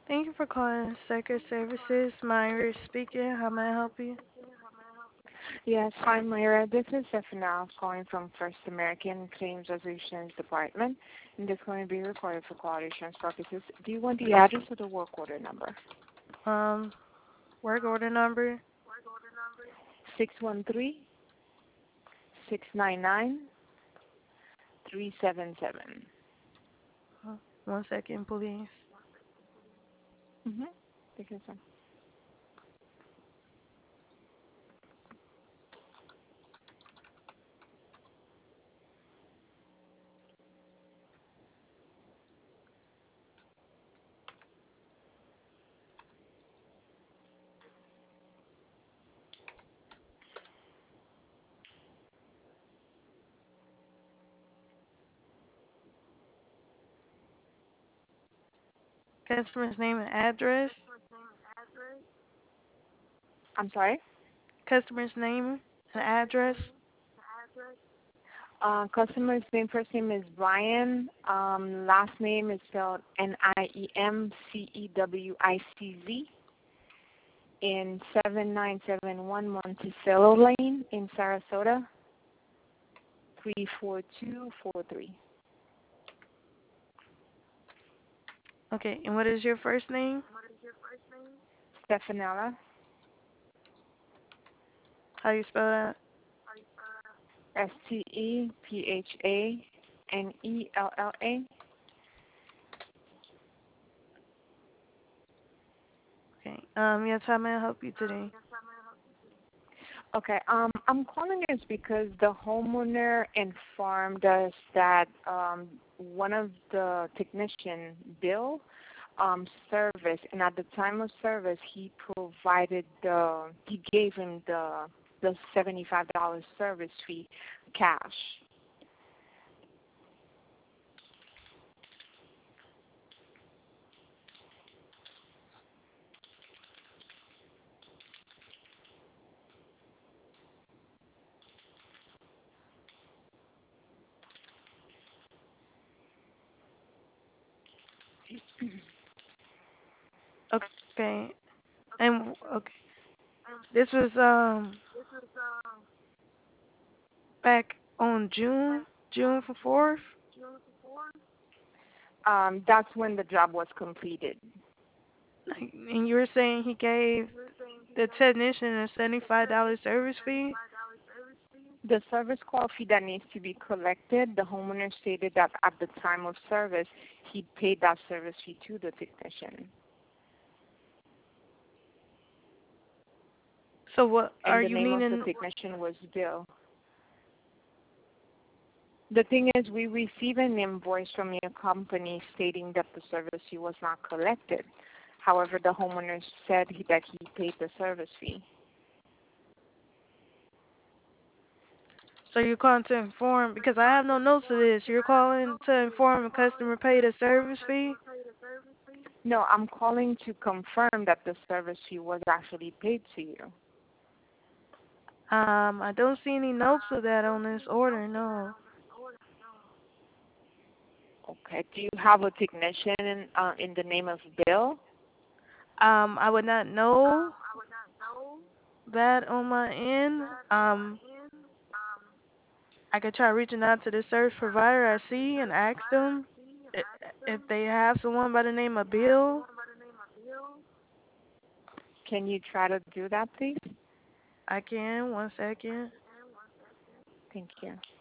Thank you for calling Secret Services. Myra speaking. How may I help you? Yes, hi Myra. This is Stephanie calling from First American Claims Resolutions Department, and this is going to be recorded for quality assurance purposes. Do you want the address or the work order number? Um, Work order number. 613-699-377. Uh, 1 second, please. Mm-hmm. Thank you, sir. Customer's name and address. I'm sorry? Customer's name and address. Customer's name, first name is Brian. Last name is spelled Niemcewicz in 7971 Monticello Lane in Sarasota, 34243. Okay, and what is your first name? Stefanella, How you spell that? Stephanella. Okay. Yes, how may I help you today? Okay, I'm calling this because the homeowner informed us that one of the technician, Bill, service, and at the time of service, he gave him the $75 service fee cash. Okay. And okay, this was back on June 4th. That's when the job was completed. And you were saying he gave the technician a $75 service fee. The service call fee that needs to be collected, the homeowner stated that at the time of service, he paid that service fee to the technician. So what And are the you name of the meaning? technician was Bill. The thing is, we receive an invoice from your company stating that the service fee was not collected. However, the homeowner said that he paid the service fee. So you're calling to inform because I have no notes of this. You're calling to inform a customer paid a service fee. No, I'm calling to confirm that the service fee was actually paid to you. I don't see any notes of that on this order. No. Okay. Do you have a technician in the name of Bill? I would not know that on my end. I could try reaching out to the service provider I see and ask them if they have someone by the name of Bill. Can you try to do that, please? I can. 1 second. Thank you.